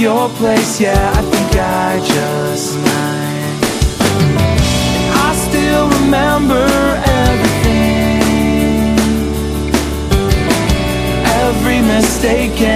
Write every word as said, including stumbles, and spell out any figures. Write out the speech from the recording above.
your place, yeah, I think I just might. And I still remember everything, every mistake